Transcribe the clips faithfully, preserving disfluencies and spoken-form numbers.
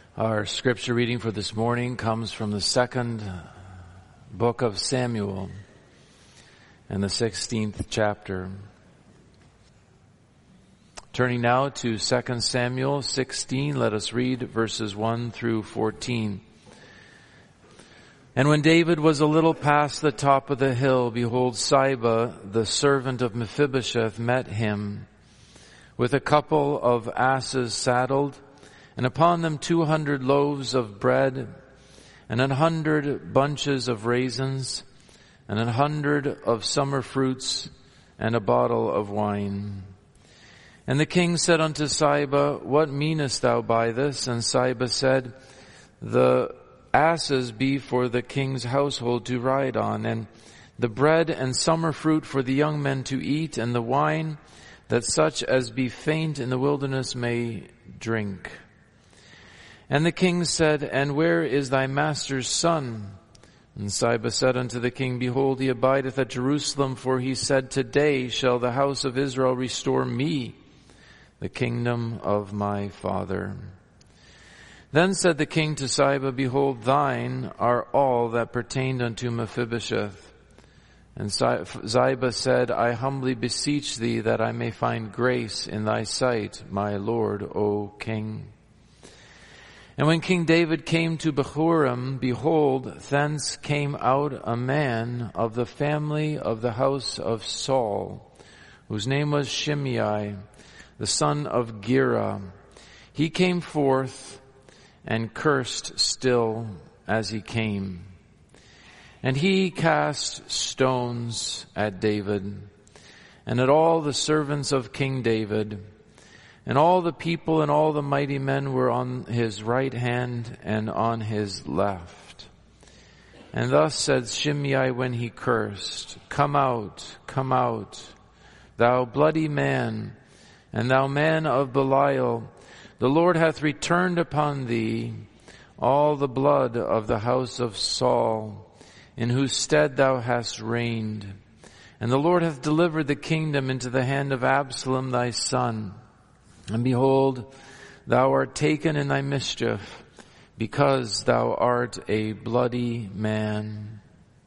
Our scripture reading for this morning comes from the second book of Samuel and the sixteenth chapter. Turning now to Second Samuel sixteen, let us read verses one through fourteen. And when David was a little past the top of the hill, behold, Ziba, the servant of Mephibosheth, met him with a couple of asses saddled, and upon them two hundred loaves of bread, and an hundred bunches of raisins, and an hundred of summer fruits, and a bottle of wine. And the king said unto Ziba, What meanest thou by this? And Ziba said, The asses be for the king's household to ride on, and the bread and summer fruit for the young men to eat, and the wine, that such as be faint in the wilderness may drink. And the king said, And where is thy master's son? And Ziba said unto the king, Behold, he abideth at Jerusalem, for he said, Today shall the house of Israel restore me the kingdom of my father. Then said the king to Ziba, Behold, thine are all that pertained unto Mephibosheth. And Ziba said, I humbly beseech thee that I may find grace in thy sight, my lord, O king. And when King David came to Bahurim, behold, thence came out a man of the family of the house of Saul, whose name was Shimei, the son of Gera. He came forth and cursed still as he came. And he cast stones at David, and at all the servants of King David. And all the people and all the mighty men were on his right hand and on his left. And thus said Shimei when he cursed, Come out, come out, thou bloody man, and thou man of Belial. The Lord hath returned upon thee all the blood of the house of Saul, in whose stead thou hast reigned. And the Lord hath delivered the kingdom into the hand of Absalom thy son. And behold, thou art taken in thy mischief, because thou art a bloody man.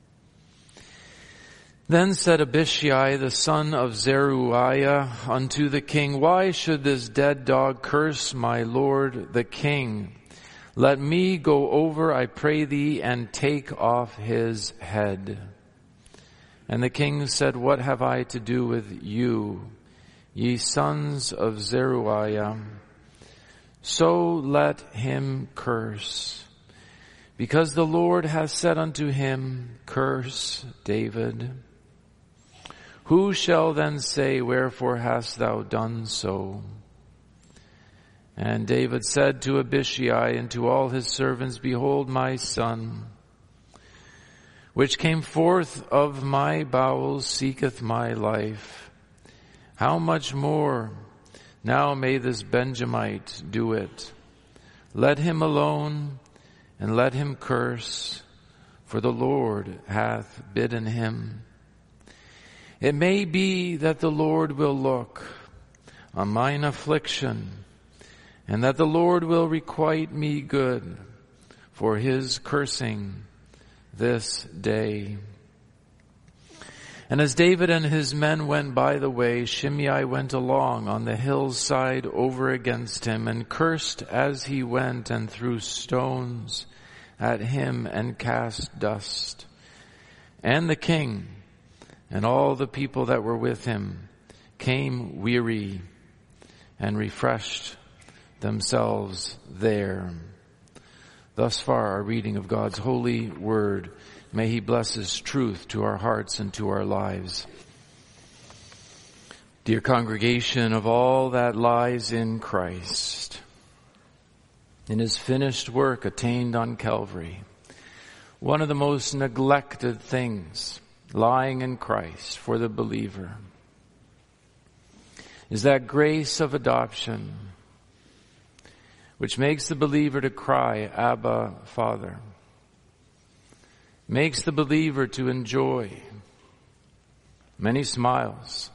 Then said Abishai, the son of Zeruiah, unto the king, Why should this dead dog curse my lord the king? Let me go over, I pray thee, and take off his head. And the king said, What have I to do with you, ye sons of Zeruiah? So let him curse, because the Lord hath said unto him, Curse David. Who shall then say, Wherefore hast thou done so? And David said to Abishai and to all his servants, Behold, my son, which came forth of my bowels, seeketh my life. How much more now may this Benjamite do it? Let him alone, and let him curse, for the Lord hath bidden him. It may be that the Lord will look on mine affliction, and that the Lord will requite me good for his cursing this day. And as David and his men went by the way, Shimei went along on the hillside over against him, and cursed as he went, and threw stones at him, and cast dust. And the king and all the people that were with him came weary and refreshed themselves there. Thus far our reading of God's holy word. May he bless his truth to our hearts and to our lives. Dear congregation of all that lies in Christ, in his finished work attained on Calvary, one of the most neglected things lying in Christ for the believer is that grace of adoption, which makes the believer to cry, Abba, Father. Makes the believer to enjoy many smiles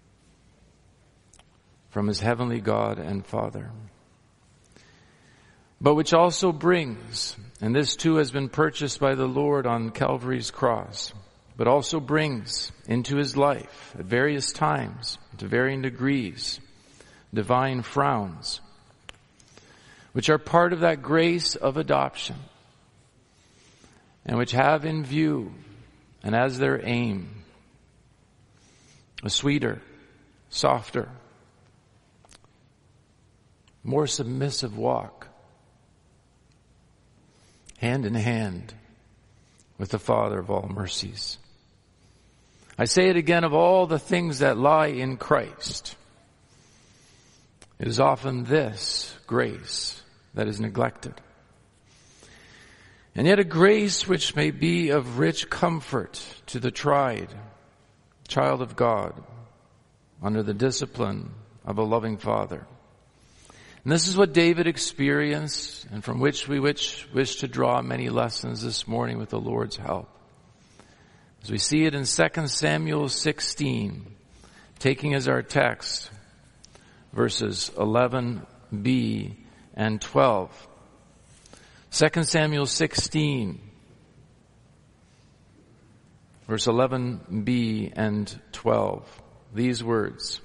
from his heavenly God and Father. but which also brings, and this too has been purchased by the Lord on Calvary's cross, but also brings into his life at various times, to varying degrees, divine frowns, which are part of that grace of adoption, and which have in view and as their aim a sweeter, softer, more submissive walk, hand in hand with the Father of all mercies. I say it again, of all the things that lie in Christ, it is often this grace that is neglected. And yet a grace which may be of rich comfort to the tried child of God under the discipline of a loving Father. And this is what David experienced, and from which we wish, wish to draw many lessons this morning with the Lord's help. As we see it in Second Samuel sixteen, taking as our text verses eleven b and twelve. Second Samuel sixteen, verse eleven b and twelve. These words: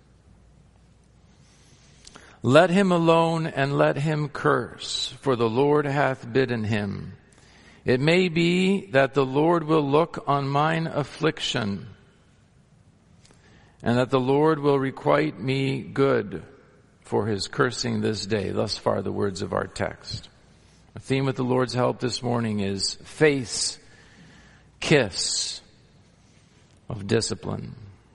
"Let him alone and let him curse, for the Lord hath bidden him. It may be that the Lord will look on mine affliction, and that the Lord will requite me good for his cursing this day." Thus far the words of our text. The theme with the Lord's help this morning is faith's kiss of discipline.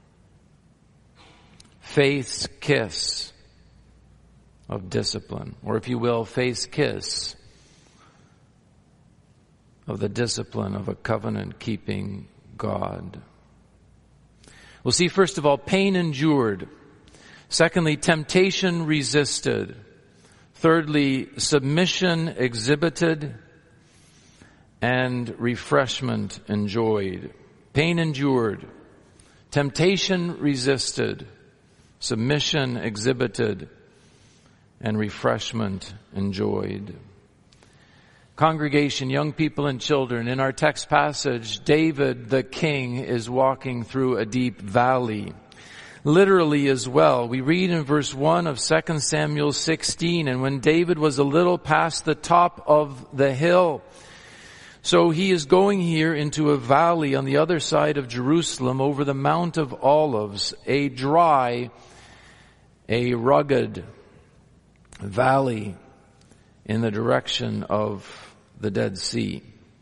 Faith's kiss of discipline. Or if you will, faith's kiss of the discipline of a covenant-keeping God. We'll see first of all, pain endured. Secondly, temptation resisted. Thirdly, submission exhibited, and refreshment enjoyed. Pain endured, temptation resisted, submission exhibited, and refreshment enjoyed. Congregation, young people and children, in our text passage, David the king is walking through a deep valley. Literally as well. We read in verse one of Second Samuel sixteen, "And when David was a little past the top of the hill." So he is going here into a valley on the other side of Jerusalem over the Mount of Olives, a dry, a rugged valley in the direction of the Dead Sea.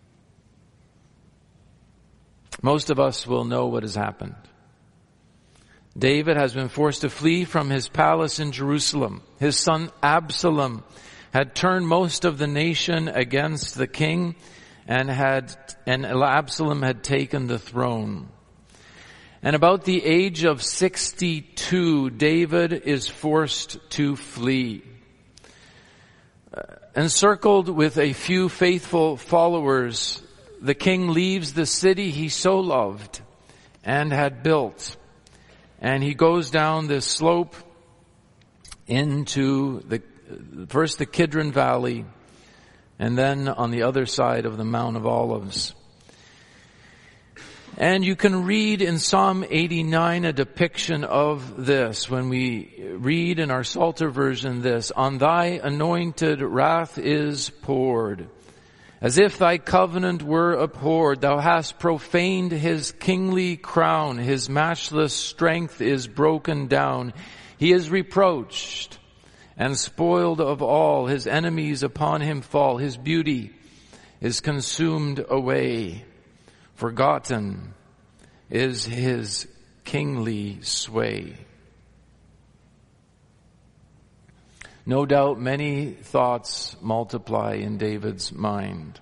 Most of us will know what has happened. David has been forced to flee from his palace in Jerusalem. His son Absalom had turned most of the nation against the king, and had and Absalom had taken the throne. And about the age of sixty-two, David is forced to flee. Encircled with a few faithful followers, the king leaves the city he so loved and had built. And he goes down this slope into the, first the Kidron Valley, and then on the other side of the Mount of Olives. And you can read in Psalm eighty-nine a depiction of this when we read in our Psalter version this: "On thy anointed wrath is poured. As if thy covenant were abhorred, thou hast profaned his kingly crown. His matchless strength is broken down. He is reproached and spoiled of all. His enemies upon him fall. His beauty is consumed away. Forgotten is his kingly sway." No doubt many thoughts multiply in David's mind.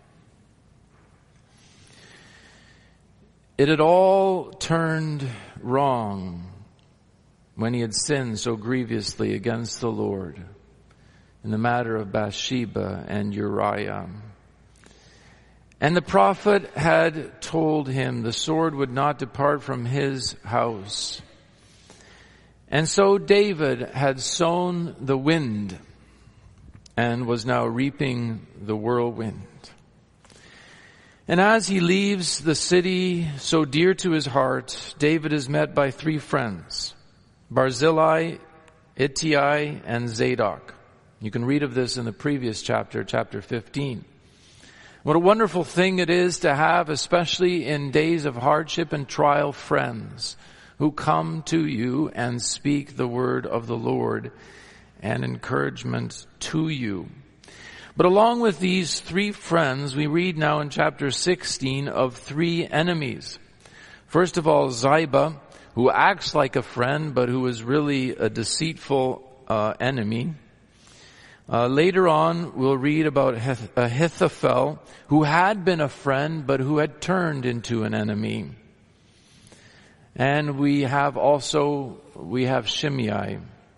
It had all turned wrong when he had sinned so grievously against the Lord in the matter of Bathsheba and Uriah. And the prophet had told him the sword would not depart from his house. And so David had sown the wind and was now reaping the whirlwind. And as he leaves the city so dear to his heart, David is met by three friends, Barzillai, Ittai, and Zadok. You can read of this in the previous chapter, chapter fifteen. What a wonderful thing it is to have, especially in days of hardship and trial, friends who come to you and speak the word of the Lord and encouragement to you. But along with these three friends, we read now in chapter sixteen of three enemies. First of all, Ziba, who acts like a friend, but who is really a deceitful uh, enemy. Uh, later on, we'll read about Ahithophel, who had been a friend, but who had turned into an enemy. And we have also, we have Shimei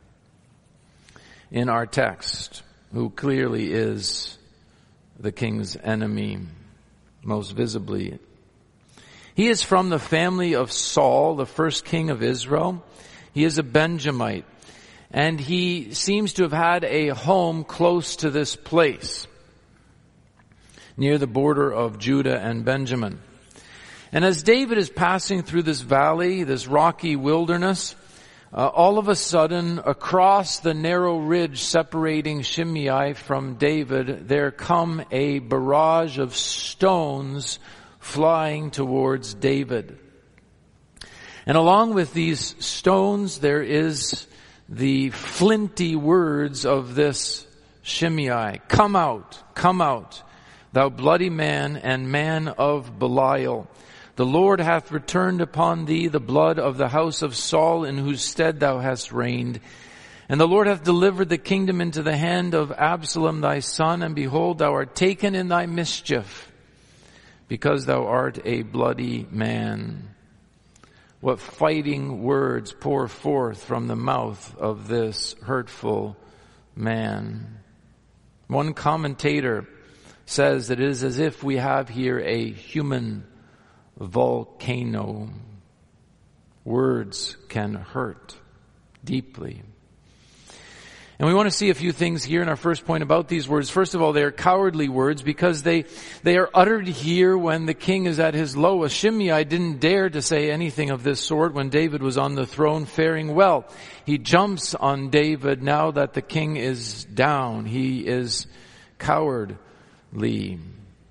in our text, who clearly is the king's enemy, most visibly. He is from the family of Saul, the first king of Israel. He is a Benjamite, and he seems to have had a home close to this place, near the border of Judah and Benjamin. And as David is passing through this valley, this rocky wilderness, Uh, all of a sudden, across the narrow ridge separating Shimei from David, there come a barrage of stones flying towards David. And along with these stones, there is the flinty words of this Shimei. Come out, come out, thou bloody man and man of Belial. The Lord hath returned upon thee the blood of the house of Saul, in whose stead thou hast reigned. And the Lord hath delivered the kingdom into the hand of Absalom thy son, and behold, thou art taken in thy mischief, because thou art a bloody man. What fighting words pour forth from the mouth of this hurtful man. One commentator says that it is as if we have here a human volcano. Words can hurt deeply. And we want to see a few things here in our first point about these words. First of all, they are cowardly words because they, they are uttered here when the king is at his lowest. Shimei didn't dare to say anything of this sort when David was on the throne faring well. He jumps on David now that the king is down. He is cowardly.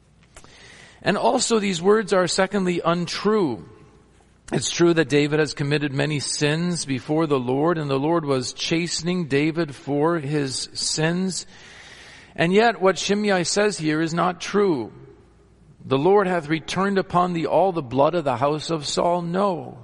And also these words are secondly untrue. It's true that David has committed many sins before the Lord, and the Lord was chastening David for his sins. And yet what Shimei says here is not true. The Lord hath returned upon thee all the blood of the house of Saul. No.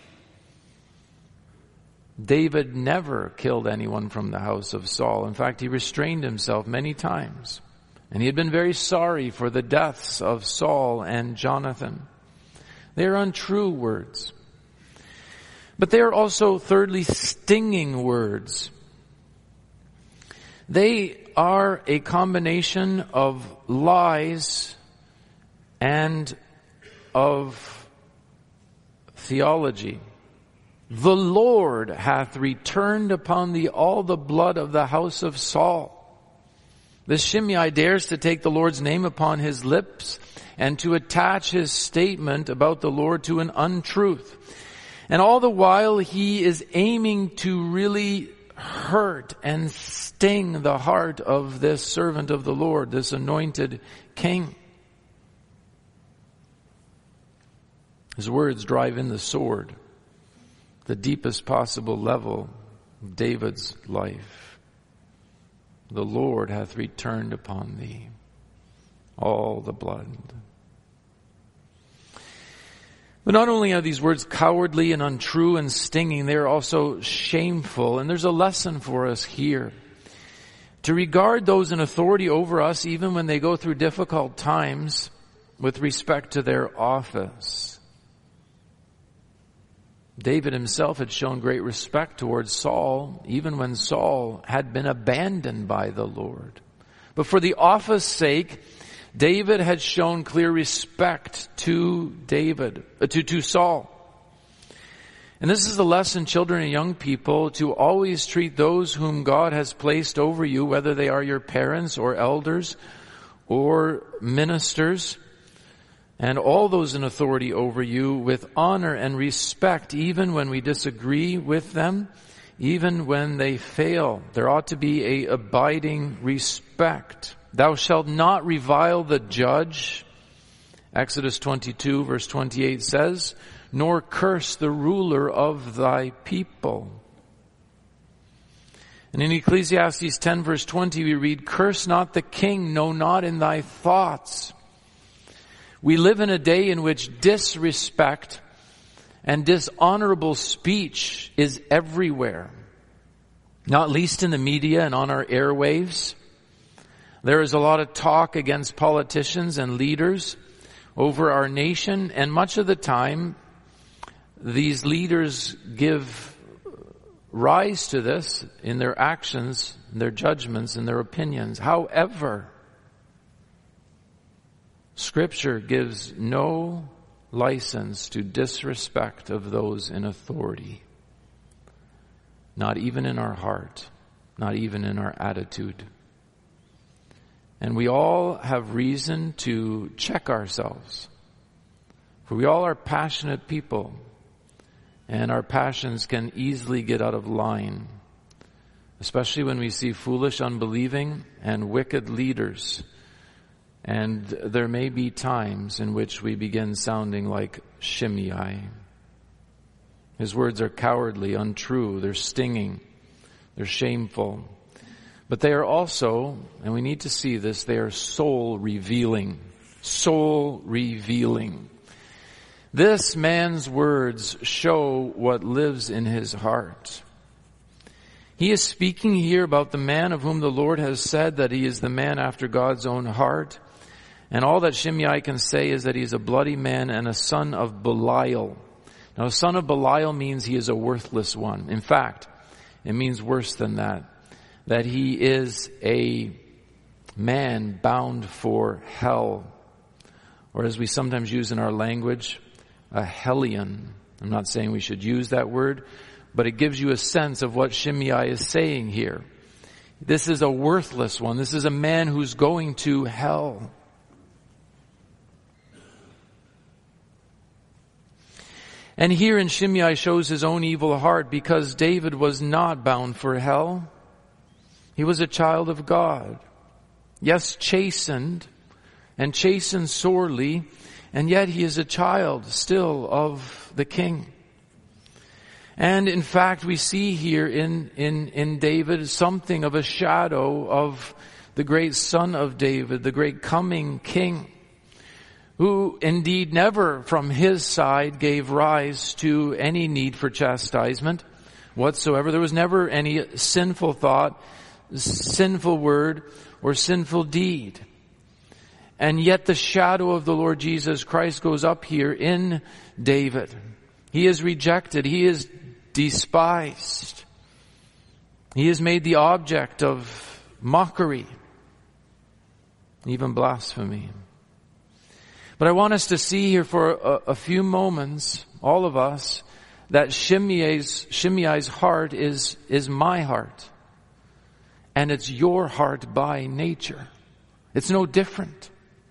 David never killed anyone from the house of Saul. In fact, he restrained himself many times. And he had been very sorry for the deaths of Saul and Jonathan. They are untrue words. But they are also, thirdly, stinging words. They are a combination of lies and of theology. The Lord hath returned upon thee all the blood of the house of Saul. This Shimei dares to take the Lord's name upon his lips and to attach his statement about the Lord to an untruth. And all the while he is aiming to really hurt and sting the heart of this servant of the Lord, this anointed king. His words drive in the sword, the deepest possible level of David's life. The Lord hath returned upon thee all the blood. But not only are these words cowardly and untrue and stinging, they are also shameful. And there's a lesson for us here. To regard those in authority over us, even when they go through difficult times, with respect to their office. David himself had shown great respect towards Saul, even when Saul had been abandoned by the Lord. But for the office's sake, David had shown clear respect to David, uh, to, to Saul. And this is a lesson, children and young people, to always treat those whom God has placed over you, whether they are your parents or elders or ministers, and all those in authority over you, with honor and respect, even when we disagree with them, even when they fail. There ought to be a abiding respect. Thou shalt not revile the judge, Exodus twenty-two verse twenty-eight says, nor curse the ruler of thy people. And in Ecclesiastes ten verse twenty we read, curse not the king, no, not in thy thoughts. We live in a day in which disrespect and dishonorable speech is everywhere, not least in the media and on our airwaves. There is a lot of talk against politicians and leaders over our nation, and much of the time these leaders give rise to this in their actions, in their judgments, in their opinions. However, Scripture gives no license to disrespect of those in authority. Not even in our heart, not even in our attitude. And we all have reason to check ourselves. For we all are passionate people, and our passions can easily get out of line, especially when we see foolish, unbelieving, and wicked leaders. And there may be times in which we begin sounding like Shimei. His words are cowardly, untrue, they're stinging, they're shameful. But they are also, and we need to see this, they are soul revealing. Soul revealing. This man's words show what lives in his heart. He is speaking here about the man of whom the Lord has said that he is the man after God's own heart. And all that Shimei can say is that he is a bloody man and a son of Belial. Now, a son of Belial means he is a worthless one. In fact, it means worse than that. That he is a man bound for hell. Or as we sometimes use in our language, a hellion. I'm not saying we should use that word, but it gives you a sense of what Shimei is saying here. This is a worthless one. This is a man who's going to hell. And here in Shimei shows his own evil heart, because David was not bound for hell. He was a child of God. Yes, chastened, and chastened sorely, and yet he is a child still of the King. And in fact, we see here in, in, in David something of a shadow of the great son of David, the great coming King, who indeed never from his side gave rise to any need for chastisement whatsoever. There was never any sinful thought, sinful word, or sinful deed. And yet the shadow of the Lord Jesus Christ goes up here in David. He is rejected. He is despised. He is made the object of mockery, even blasphemy. But I want us to see here for a, a few moments, all of us, that Shimei's, Shimei's heart is, is my heart. And it's your heart by nature. It's no different.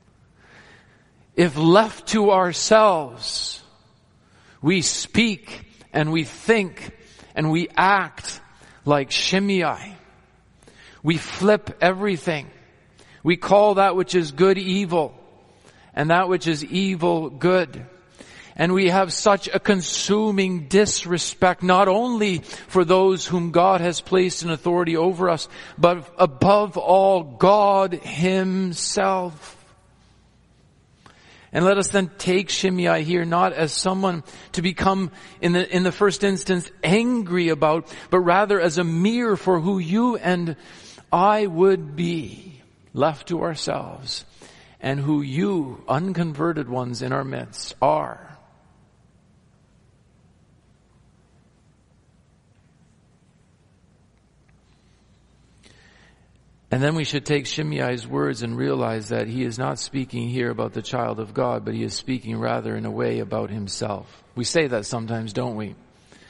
If left to ourselves, we speak and we think and we act like Shimei. We flip everything. We call that which is good evil, and that which is evil good. And we have such a consuming disrespect, not only for those whom God has placed in authority over us, but above all, God Himself. And let us then take Shimei here not as someone to become, in the, in the first instance, angry about, but rather as a mirror for who you and I would be, left to ourselves, and who you, unconverted ones in our midst, are. And then we should take Shimei's words and realize that he is not speaking here about the child of God, but he is speaking rather in a way about himself. We say that sometimes, don't we?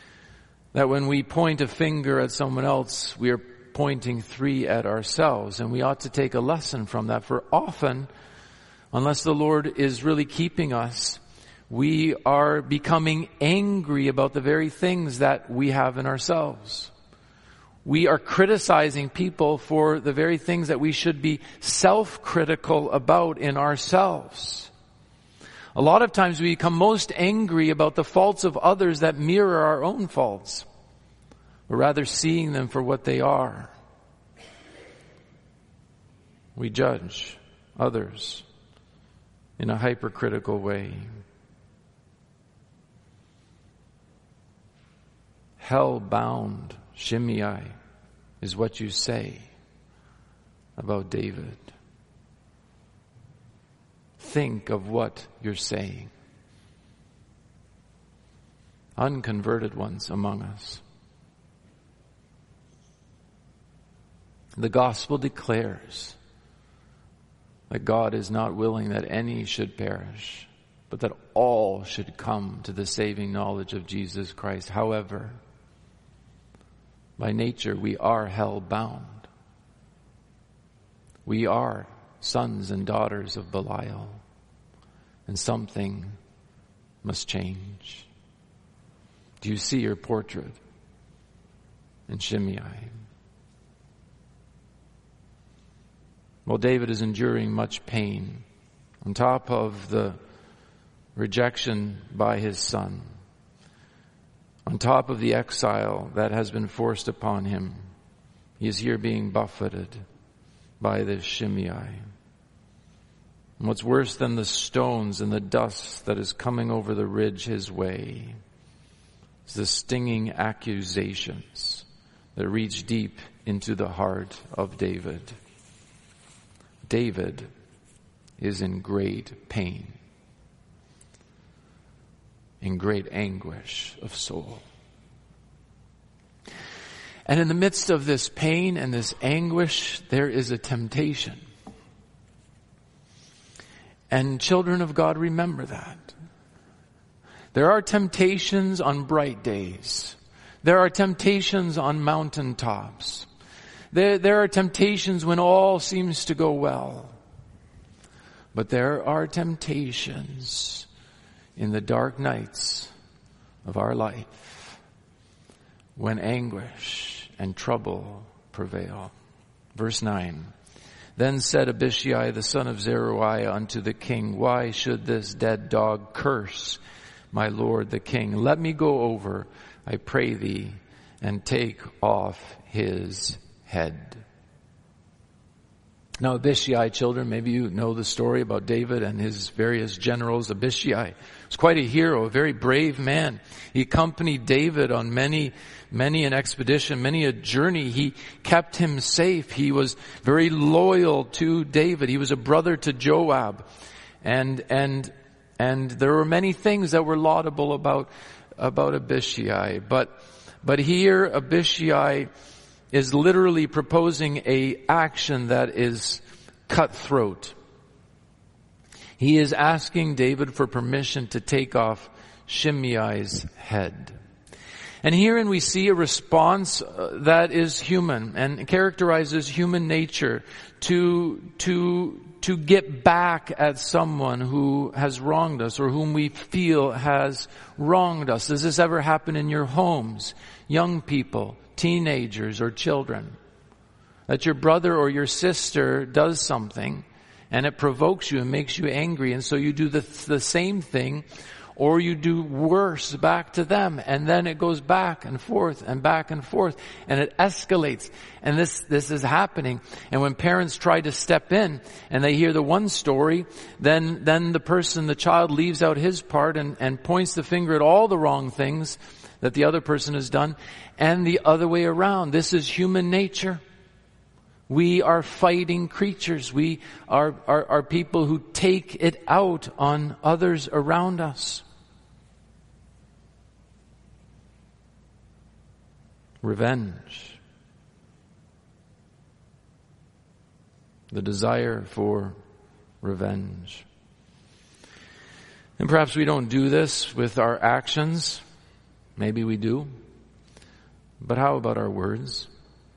that when we point a finger at someone else, we are pointing three at ourselves. And we ought to take a lesson from that. For often, unless the Lord is really keeping us, we are becoming angry about the very things that we have in ourselves. We are criticizing people for the very things that we should be self-critical about in ourselves. A lot of times we become most angry about the faults of others that mirror our own faults, or rather seeing them for what they are. We judge others in a hypercritical way. Hell-bound Shimei is what you say about David. Think of what you're saying. Unconverted ones among us. The gospel declares that God is not willing that any should perish, but that all should come to the saving knowledge of Jesus Christ. However, by nature, we are hell-bound. We are sons and daughters of Belial, and something must change. Do you see your portrait in Shimei? Well, David is enduring much pain on top of the rejection by his son, on top of the exile that has been forced upon him. He is here being buffeted by this Shimei. And what's worse than the stones and the dust that is coming over the ridge his way is the stinging accusations that reach deep into the heart of David. David is in great pain, in great anguish of soul. And in the midst of this pain and this anguish, there is a temptation. And children of God, remember that. There are temptations on bright days. There are temptations on mountaintops. There, there are temptations when all seems to go well. But there are temptations in the dark nights of our life when anguish and trouble prevail. Verse nine. Then said Abishai the son of Zeruiah unto the king, why should this dead dog curse my lord the king? Let me go over, I pray thee, and take off his head. Now Abishai, children, maybe you know the story about David and his various generals. Abishai was quite a hero, a very brave man. He accompanied David on many, many an expedition, many a journey. He kept him safe. He was very loyal to David. He was a brother to Joab. And, and, and there were many things that were laudable about, about Abishai. But, but here Abishai is literally proposing a action that is cutthroat. He is asking David for permission to take off Shimei's head. And herein we see a response that is human and characterizes human nature to, to, to get back at someone who has wronged us or whom we feel has wronged us. Does this ever happen in your homes? Young people, teenagers or children, that your brother or your sister does something and it provokes you and makes you angry, and so you do the, the same thing, or you do worse back to them, and then it goes back and forth and back and forth, and it escalates. And this, this is happening. And when parents try to step in and they hear the one story, then, then the person, the child leaves out his part and, and points the finger at all the wrong things that the other person has done, and the other way around. This is human nature. We are fighting creatures. We are, are, are people who take it out on others around us. Revenge. The desire for revenge. And perhaps we don't do this with our actions. Maybe we do. But how about our words?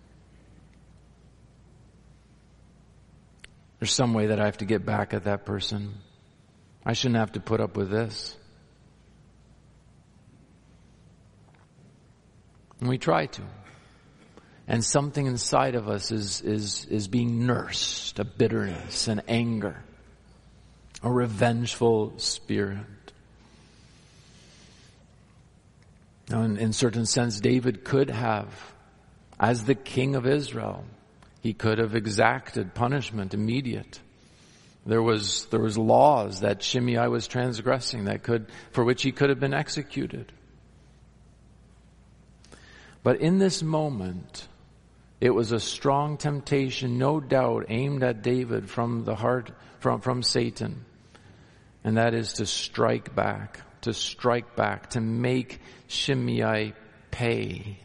There's some way that I have to get back at that person. I shouldn't have to put up with this. And we try to. And something inside of us is, is, is being nursed, a bitterness, an anger, a revengeful spirit. Now, in, in certain sense, David could have, as the king of Israel, he could have exacted punishment immediate. There was, there was laws that Shimei was transgressing that could, for which he could have been executed. But in this moment, it was a strong temptation, no doubt, aimed at David from the heart, from, from Satan. And that is to strike back, to strike back, to make Shimei pay.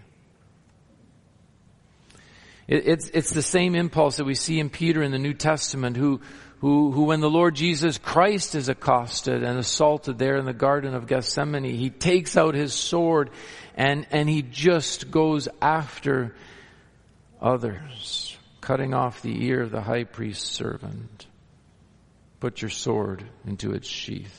It, it's, it's the same impulse that we see in Peter in the New Testament, who, who, who when the Lord Jesus Christ is accosted and assaulted there in the Garden of Gethsemane, he takes out his sword and, and he just goes after others, cutting off the ear of the high priest's servant. Put your sword into its sheath.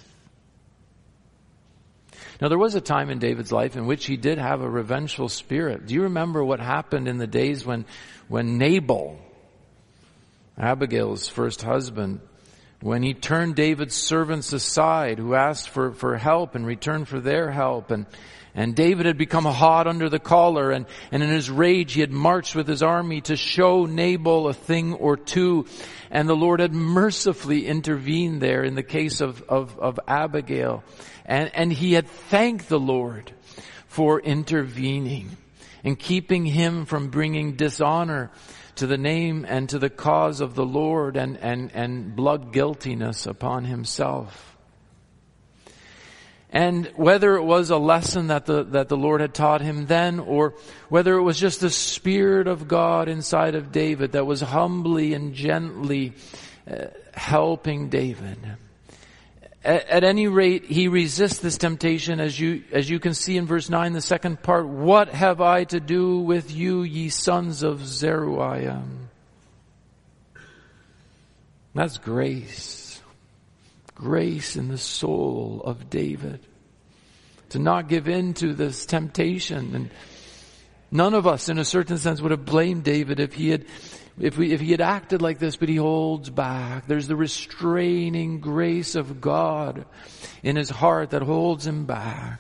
Now, there was a time in David's life in which he did have a revengeful spirit. Do you remember what happened in the days when, when Nabal, Abigail's first husband, when he turned David's servants aside who asked for, for help in return for their help, and And David had become hot under the collar, and, and in his rage he had marched with his army to show Nabal a thing or two. And the Lord had mercifully intervened there in the case of, of, of Abigail. And, and he had thanked the Lord for intervening and keeping him from bringing dishonor to the name and to the cause of the Lord and, and, and blood guiltiness upon himself. And whether it was a lesson that the, that the Lord had taught him then, or whether it was just the Spirit of God inside of David that was humbly and gently uh, helping David. At, at any rate, he resists this temptation, as you, as you can see in verse nine, the second part. What have I to do with you, ye sons of Zeruiah? That's grace. Grace in the soul of David to not give in to this temptation. And none of us, in a certain sense, would have blamed David if he had, if we, if he had acted like this, but he holds back. There's the restraining grace of God in his heart that holds him back.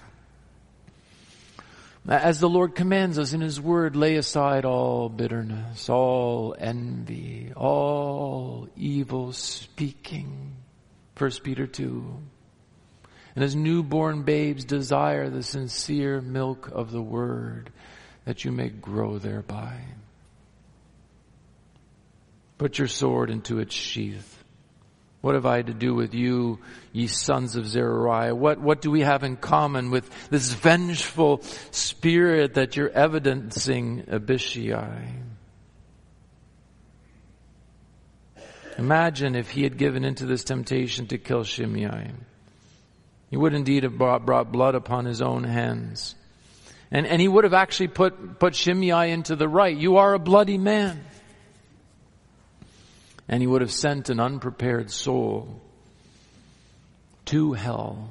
As the Lord commands us in his word, lay aside all bitterness, all envy, all evil speaking. First Peter two. And as newborn babes desire the sincere milk of the word, that you may grow thereby. Put your sword into its sheath. What have I to do with you, ye sons of Zeruiah? What, what do we have in common with this vengeful spirit that you're evidencing, Abishai? Imagine if he had given into this temptation to kill Shimei. He would indeed have brought, brought blood upon his own hands. And, and he would have actually put, put Shimei into the right. You are a bloody man. And he would have sent an unprepared soul to hell.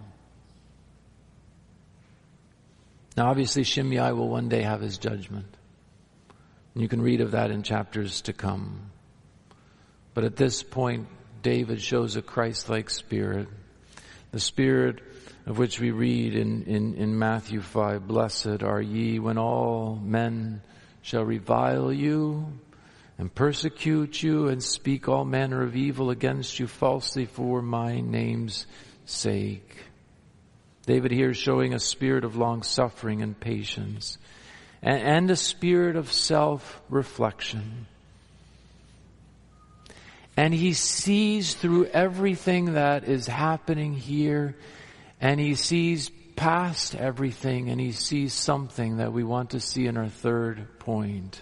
Now obviously Shimei will one day have his judgment. And you can read of that in chapters to come. But at this point, David shows a Christ-like spirit. The spirit of which we read in, in, in Matthew five, blessed are ye when all men shall revile you and persecute you and speak all manner of evil against you falsely for my name's sake. David here is showing a spirit of long-suffering and patience and, and a spirit of self-reflection. And he sees through everything that is happening here, and he sees past everything, and he sees something that we want to see in our third point.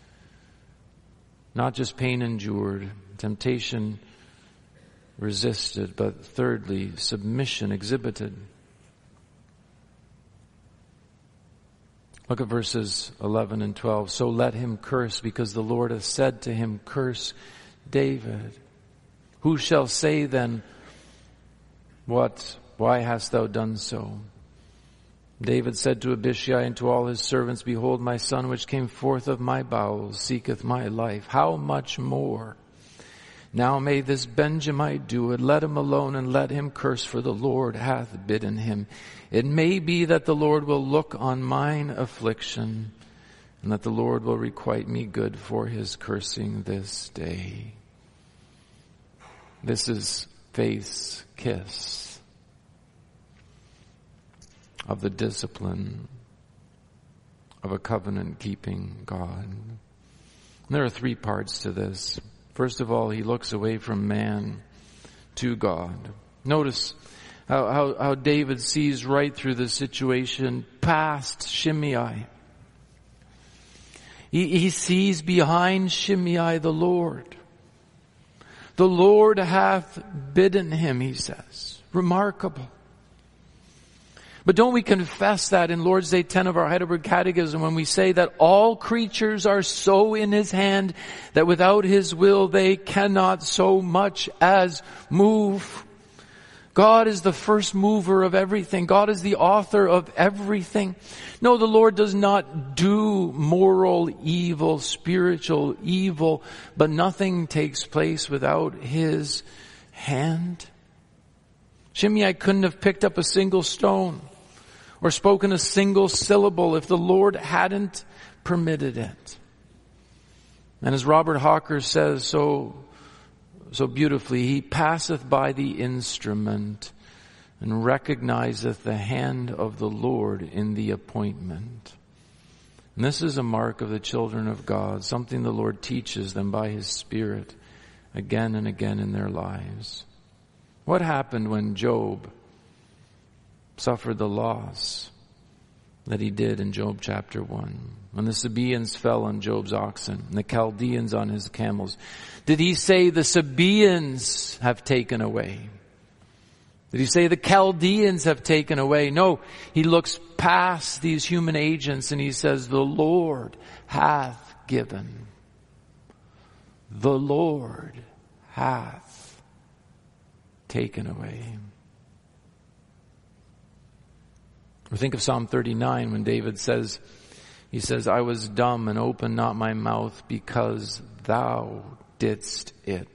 Not just pain endured, temptation resisted, but thirdly, submission exhibited. Look at verses eleven and twelve. So let him curse, because the Lord has said to him, curse David. Who shall say then, what? Why hast thou done so? David said to Abishai and to all his servants, behold, my son which came forth of my bowels seeketh my life. How much more? Now may this Benjamite do it. Let him alone and let him curse, for the Lord hath bidden him. It may be that the Lord will look on mine affliction, and that the Lord will requite me good for his cursing this day. This is faith's kiss of the discipline of a covenant-keeping God. And there are three parts to this. First of all, he looks away from man to God. Notice how, how, how David sees right through the situation past Shimei. He, he sees behind Shimei the Lord. The Lord hath bidden him, he says. Remarkable. But don't we confess that in Lord's Day ten of our Heidelberg Catechism when we say that all creatures are so in his hand that without his will they cannot so much as move. God is the first mover of everything. God is the author of everything. No, the Lord does not do moral evil, spiritual evil, but nothing takes place without his hand. Shimei couldn't have picked up a single stone or spoken a single syllable if the Lord hadn't permitted it. And as Robert Hawker says so, so beautifully, he passeth by the instrument and recognizeth the hand of the Lord in the appointment. And this is a mark of the children of God, something the Lord teaches them by his Spirit again and again in their lives. What happened when Job suffered the loss that he did in Job chapter one? When the Sabaeans fell on Job's oxen and the Chaldeans on his camels. Did he say the Sabaeans have taken away? Did he say the Chaldeans have taken away? No, he looks past these human agents and he says, the Lord hath given. The Lord hath taken away. Or think of Psalm thirty-nine when David says, he says, I was dumb and opened not my mouth because thou didst it.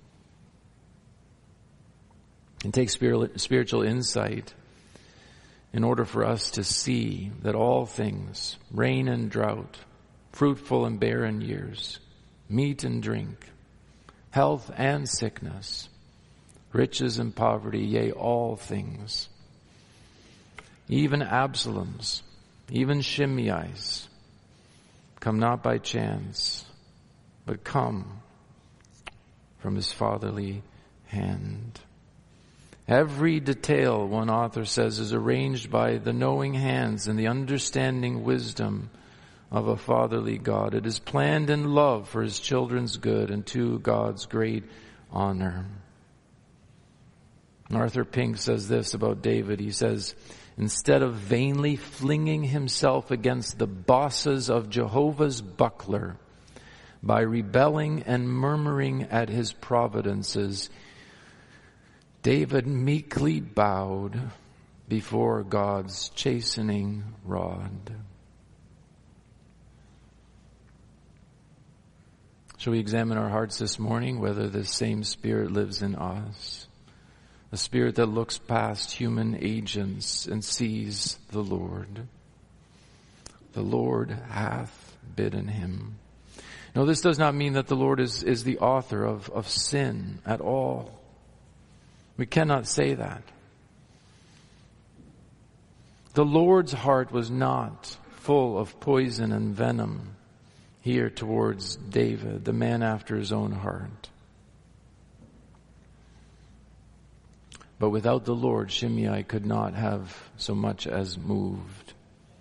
And take spiritual insight in order for us to see that all things, rain and drought, fruitful and barren years, meat and drink, health and sickness, riches and poverty, yea, all things, even Absalom's, even Shimei's, come not by chance, but come from his fatherly hand. Every detail, one author says, is arranged by the knowing hands and the understanding wisdom of a fatherly God. It is planned in love for his children's good and to God's great honor. Arthur Pink says this about David. He says, instead of vainly flinging himself against the bosses of Jehovah's buckler by rebelling and murmuring at his providences, David meekly bowed before God's chastening rod. Shall we examine our hearts this morning, whether this same Spirit lives in us? A Spirit that looks past human agents and sees the Lord. The Lord hath bidden him. No, this does not mean that the Lord is, is the author of, of sin at all. We cannot say that. The Lord's heart was not full of poison and venom here towards David, the man after his own heart. But without the Lord, Shimei could not have so much as moved.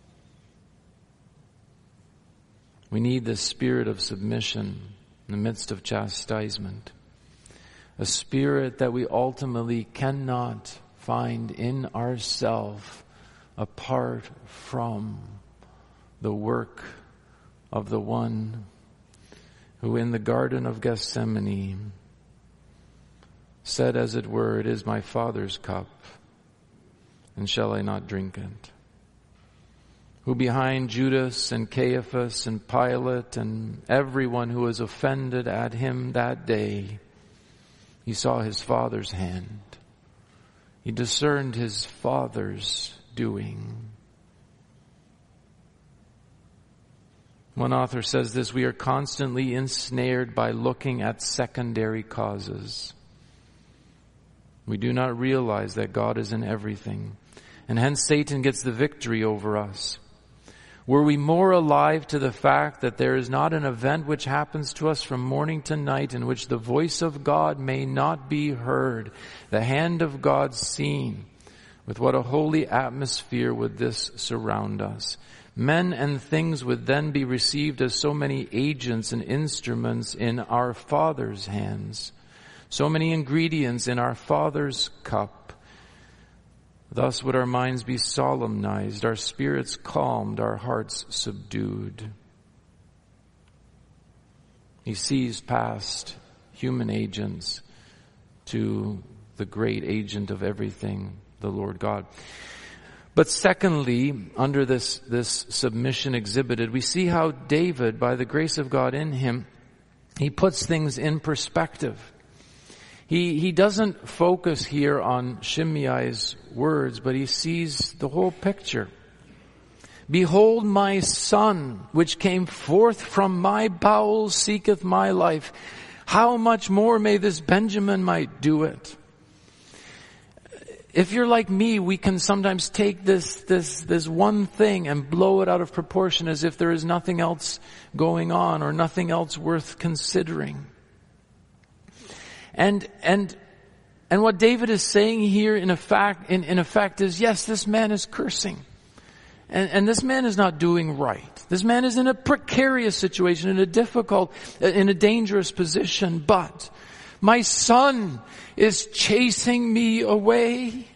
We need this spirit of submission in the midst of chastisement. A spirit that we ultimately cannot find in ourselves apart from the work of the one who in the Garden of Gethsemane said, as it were, "It is my Father's cup, and shall I not drink it?" Who behind Judas and Caiaphas and Pilate and everyone who was offended at him that day, he saw his Father's hand. He discerned his Father's doing. One author says this: we are constantly ensnared by looking at secondary causes. We do not realize that God is in everything, and hence Satan gets the victory over us. Were we more alive to the fact that there is not an event which happens to us from morning to night in which the voice of God may not be heard, the hand of God seen, with what a holy atmosphere would this surround us. Men and things would then be received as so many agents and instruments in our Father's hands, so many ingredients in our Father's cup. Thus would our minds be solemnized, our spirits calmed, our hearts subdued. He sees past human agents to the great agent of everything, the Lord God. But secondly, under this, this submission exhibited, we see how David, by the grace of God in him, he puts things in perspective. He, he doesn't focus here on Shimei's words, but he sees the whole picture. "Behold, my son, which came forth from my bowels, seeketh my life. How much more may this Benjamin might do it?" If you're like me, we can sometimes take this, this, this one thing and blow it out of proportion as if there is nothing else going on or nothing else worth considering. And, and, and what David is saying here in effect, in, in effect is, yes, this man is cursing. And, and this man is not doing right. This man is in a precarious situation, in a difficult, in a dangerous position, but my son is chasing me away.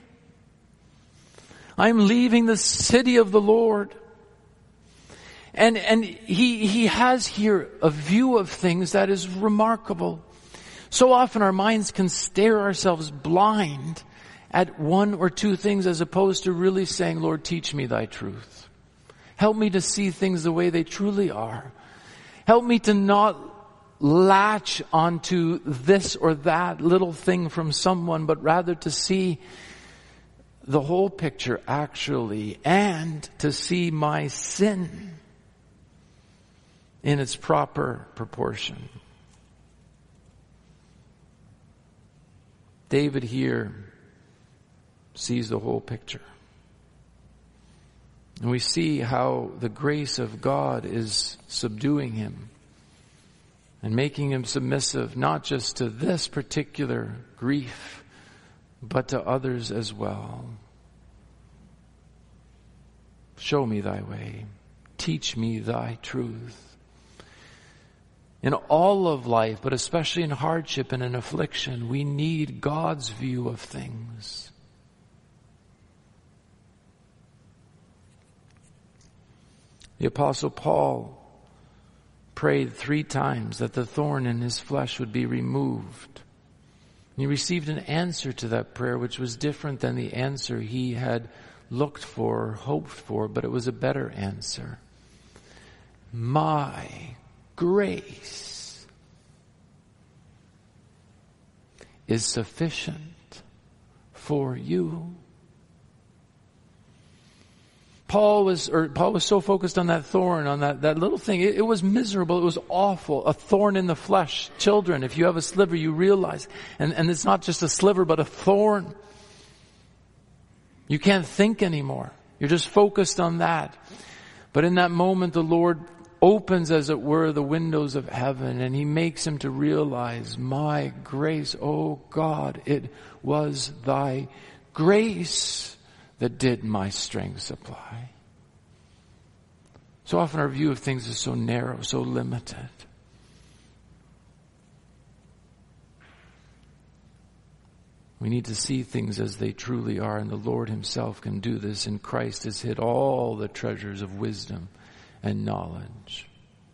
I'm leaving the city of the Lord. And, and he, he has here a view of things that is remarkable. So often our minds can stare ourselves blind at one or two things as opposed to really saying, "Lord, teach me thy truth. Help me to see things the way they truly are. Help me to not latch onto this or that little thing from someone, but rather to see the whole picture actually, and to see my sin in its proper proportion." David here sees the whole picture. And we see how the grace of God is subduing him and making him submissive, not just to this particular grief, but to others as well. Show me thy way. Teach me thy truth. In all of life, but especially in hardship and in affliction, we need God's view of things. The Apostle Paul prayed three times that the thorn in his flesh would be removed. He received an answer to that prayer which was different than the answer he had looked for or hoped for, but it was a better answer. My grace is sufficient for you. Paul was, or Paul was so focused on that thorn, on that, that little thing. It, it was miserable. It was awful. A thorn in the flesh. Children, if you have a sliver, you realize. And, and it's not just a sliver, but a thorn. You can't think anymore. You're just focused on that. But in that moment, the Lord opens, as it were, the windows of heaven, and he makes him to realize, my grace, oh God, it was thy grace that did my strength supply. So often our view of things is so narrow, so limited. We need to see things as they truly are, and the Lord himself can do this. In Christ has hid all the treasures of wisdom and knowledge.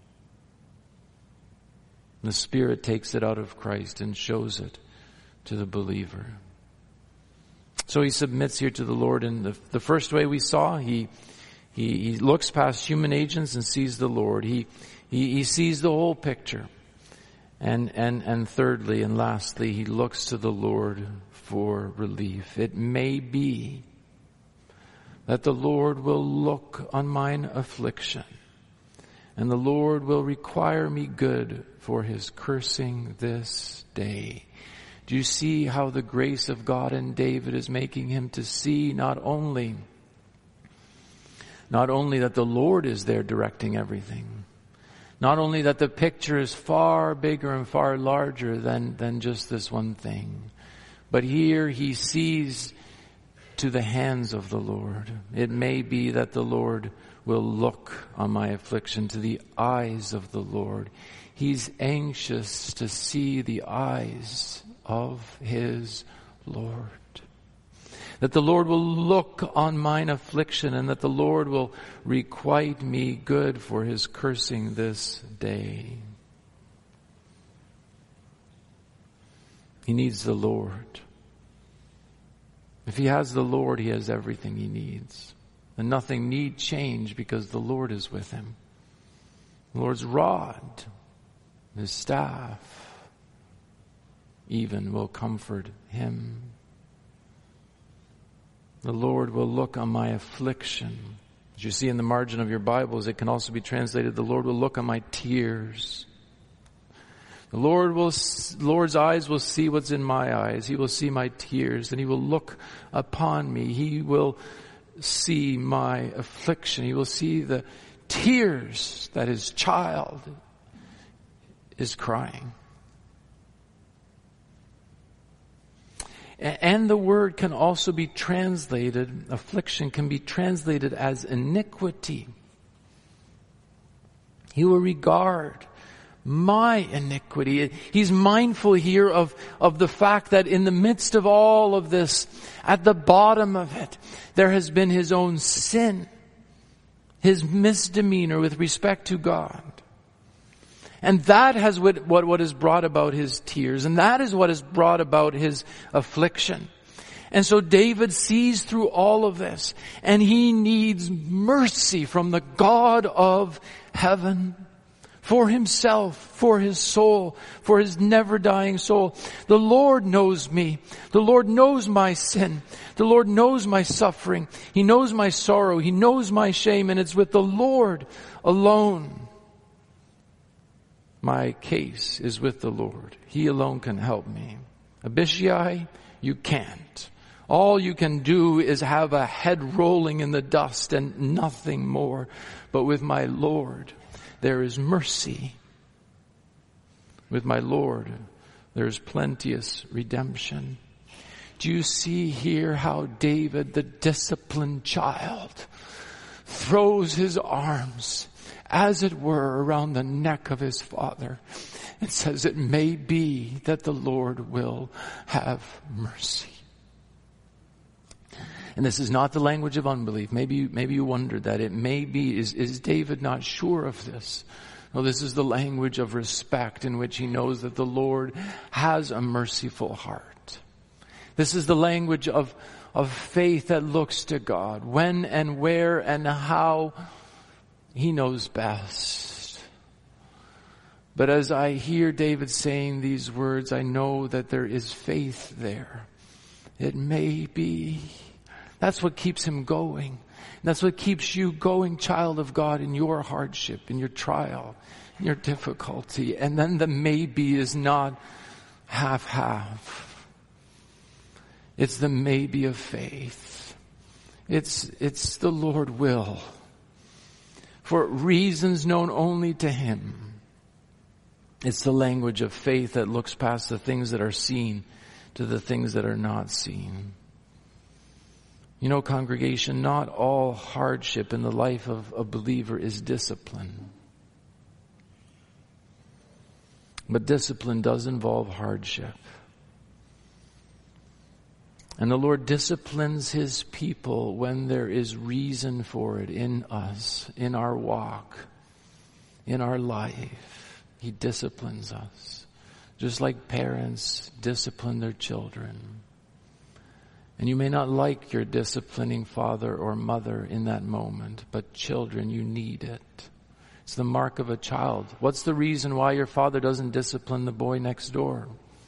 The Spirit takes it out of Christ and shows it to the believer. So he submits here to the Lord in the, the first way we saw. He, he, he looks past human agents and sees the Lord. He, he, he sees the whole picture. And, and, and thirdly and lastly, he looks to the Lord for relief. It may be that the Lord will look on mine affliction, and the Lord will require me good for his cursing this day. Do you see how the grace of God in David is making him to see not only, not only that the Lord is there directing everything, not only that the picture is far bigger and far larger than, than just this one thing, but here he sees to the hands of the Lord. It may be that the Lord will look on my affliction, to the eyes of the Lord. He's anxious to see the eyes of his Lord. That the Lord will look on mine affliction, and that the Lord will requite me good for his cursing this day. He needs the Lord. If he has the Lord, he has everything he needs. And nothing need change because the Lord is with him. The Lord's rod, his staff, even will comfort him. The Lord will look on my affliction. As you see in the margin of your Bibles, it can also be translated, the Lord will look on my tears. The Lord will, Lord's eyes will see what's in my eyes. He will see my tears, and he will look upon me. He will see my affliction. He will see the tears that his child is crying. And the word can also be translated, affliction can be translated as iniquity. He will regard my iniquity. He's mindful here of, of the fact that in the midst of all of this, at the bottom of it, there has been his own sin, his misdemeanor with respect to God. And that has what, what, what has brought about his tears, and that is what has brought about his affliction. And so David sees through all of this, and he needs mercy from the God of heaven. For himself, for his soul, for his never-dying soul. The Lord knows me. The Lord knows my sin. The Lord knows my suffering. He knows my sorrow. He knows my shame. And it's with the Lord alone. My case is with the Lord. He alone can help me. Abishai, you can't. All you can do is have a head rolling in the dust and nothing more. But with my Lord, there is mercy. With my Lord, there is plenteous redemption. Do you see here how David, the disciplined child, throws his arms, as it were, around the neck of his father and says, it may be that the Lord will have mercy. And this is not the language of unbelief. Maybe, maybe you wondered that. It may be, is, is David not sure of this? No, this is the language of respect in which he knows that the Lord has a merciful heart. This is the language of, of faith that looks to God. When and where and how, he knows best. But as I hear David saying these words, I know that there is faith there. It may be. That's what keeps him going. That's what keeps you going, child of God, in your hardship, in your trial, in your difficulty. And then the maybe is not half-half. It's the maybe of faith. It's, it's the Lord will. For reasons known only to him. It's the language of faith that looks past the things that are seen to the things that are not seen. You know, congregation, not all hardship in the life of a believer is discipline. But discipline does involve hardship. And the Lord disciplines His people when there is reason for it in us, in our walk, in our life. He disciplines us, just like parents discipline their children. And you may not like your disciplining father or mother in that moment, but children, you need it. It's the mark of a child. What's the reason why your father doesn't discipline the boy next door?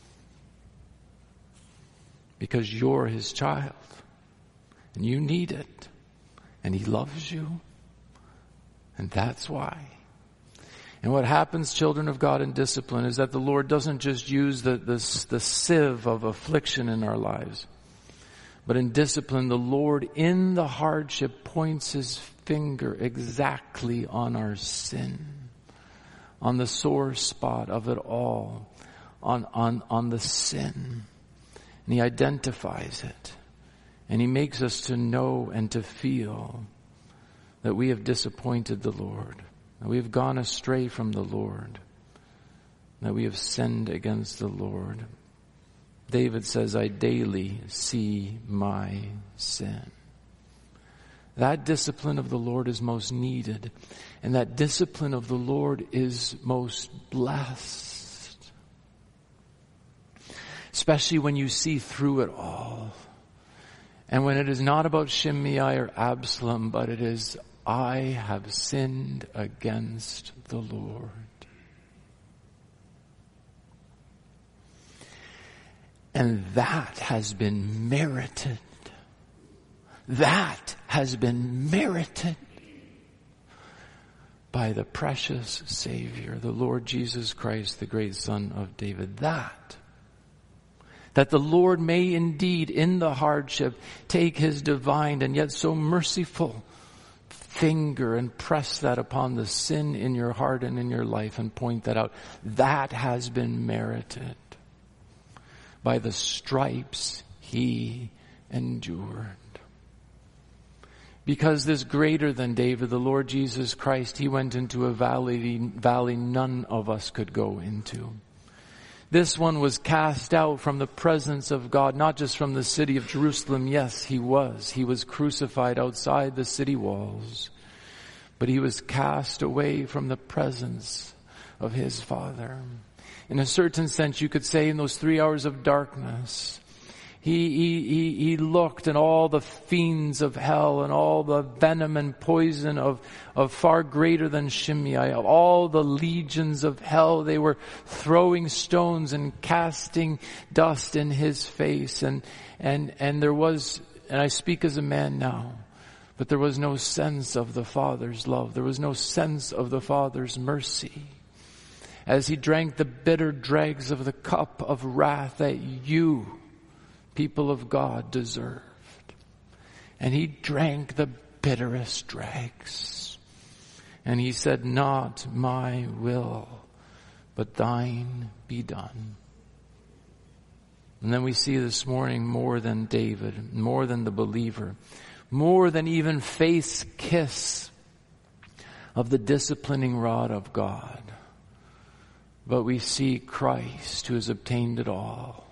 Because you're his child. And you need it. And he loves you. And that's why. And what happens, children of God, in discipline is that the Lord doesn't just use the, the, the sieve of affliction in our lives. But in discipline, the Lord in the hardship points His finger exactly on our sin. On the sore spot of it all. On, on, on the sin. And He identifies it. And He makes us to know and to feel that we have disappointed the Lord. That we have gone astray from the Lord. That we have sinned against the Lord. David says, I daily see my sin. That discipline of the Lord is most needed. And that discipline of the Lord is most blessed. Especially when you see through it all. And when it is not about Shimei or Absalom, but it is, I have sinned against the Lord. And that has been merited. That has been merited by the precious Savior, the Lord Jesus Christ, the great Son of David. That. That the Lord may indeed, in the hardship, take His divine and yet so merciful finger and press that upon the sin in your heart and in your life and point that out. That has been merited by the stripes He endured. Because this greater than David, the Lord Jesus Christ, He went into a valley, valley none of us could go into. This one was cast out from the presence of God, not just from the city of Jerusalem. Yes, He was. He was crucified outside the city walls. But He was cast away from the presence of His Father. In a certain sense, you could say in those three hours of darkness, He, he, he, he looked and all the fiends of hell and all the venom and poison of, of far greater than Shimei, of all the legions of hell, they were throwing stones and casting dust in His face. And, and, and there was, and I speak as a man now, but there was no sense of the Father's love. There was no sense of the Father's mercy. As He drank the bitter dregs of the cup of wrath that you, people of God, deserved. And He drank the bitterest dregs. And He said, not my will, but thine be done. And then we see this morning more than David, more than the believer, more than even faith's kiss of the disciplining rod of God. But we see Christ who has obtained it all.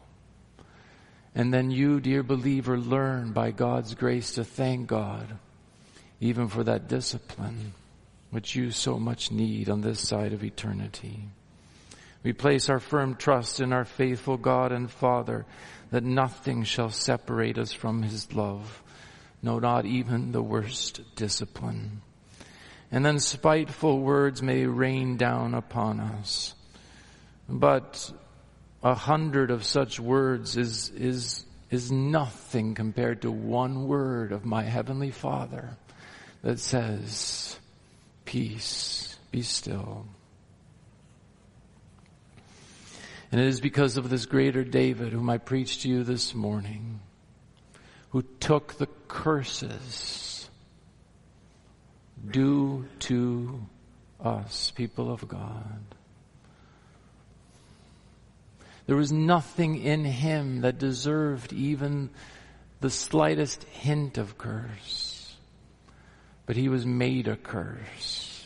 And then you, dear believer, learn by God's grace to thank God even for that discipline which you so much need on this side of eternity. We place our firm trust in our faithful God and Father that nothing shall separate us from His love, no, not even the worst discipline. And then spiteful words may rain down upon us. But a hundred of such words is, is, is nothing compared to one word of my Heavenly Father that says, peace, be still. And it is because of this greater David whom I preached to you this morning, who took the curses due to us, people of God. There was nothing in Him that deserved even the slightest hint of curse. But He was made a curse.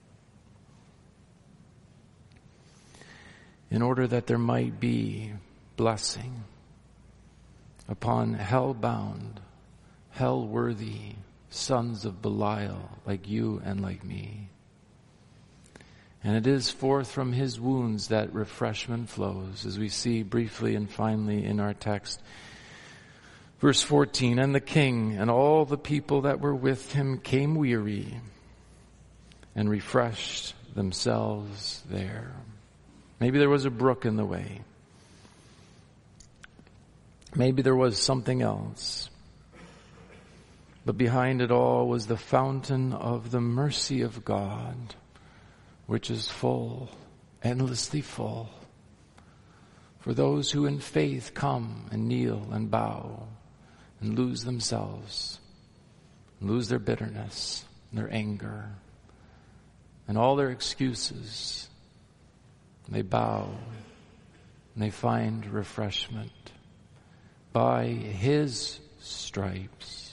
In order that there might be blessing upon hell-bound, hell-worthy sons of Belial like you and like me. And it is forth from his wounds that refreshment flows, as we see briefly and finally in our text. Verse fourteen, and the king and all the people that were with him came weary and refreshed themselves there. Maybe there was a brook in the way. Maybe there was something else. But behind it all was the fountain of the mercy of God, which is full, endlessly full, for those who in faith come and kneel and bow and lose themselves, and lose their bitterness and their anger and all their excuses. And they bow and they find refreshment. By his stripes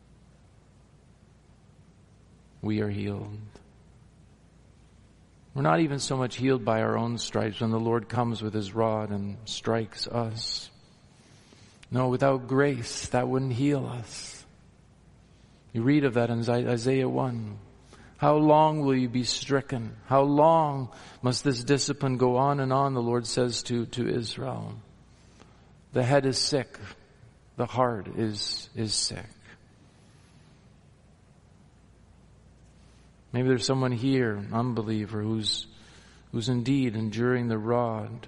we are healed. We're not even so much healed by our own stripes when the Lord comes with his rod and strikes us. No, without grace, that wouldn't heal us. You read of that in Isaiah one. How long will you be stricken? How long must this discipline go on and on, the Lord says to, to Israel. The head is sick. The heart is, is sick. Maybe there's someone here, an unbeliever, who's, who's indeed enduring the rod.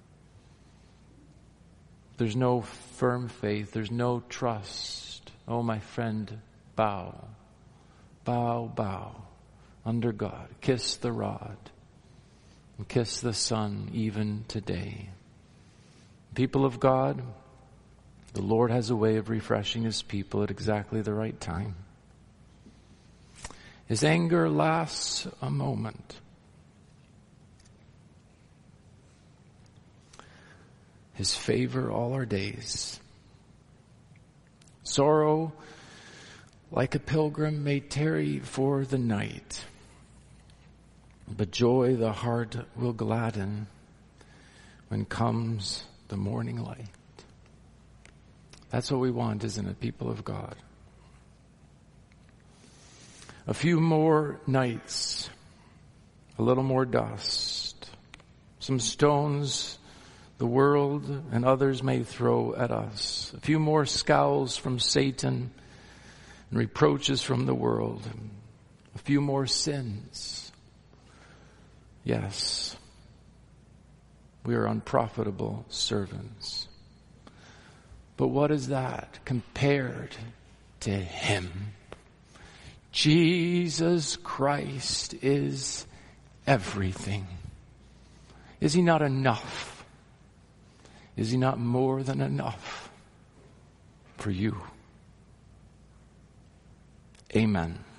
There's no firm faith. There's no trust. Oh, my friend, bow. Bow, bow under God. Kiss the rod. And kiss the Son even today. People of God, the Lord has a way of refreshing his people at exactly the right time. His anger lasts a moment. His favor all our days. Sorrow, like a pilgrim, may tarry for the night, but joy the heart will gladden when comes the morning light. That's what we want, isn't it, people of God? A few more nights, a little more dust, some stones the world and others may throw at us, a few more scowls from Satan and reproaches from the world, a few more sins. Yes, we are unprofitable servants. But what is that compared to him? Jesus Christ is everything. Is he not enough? Is he not more than enough for you? Amen.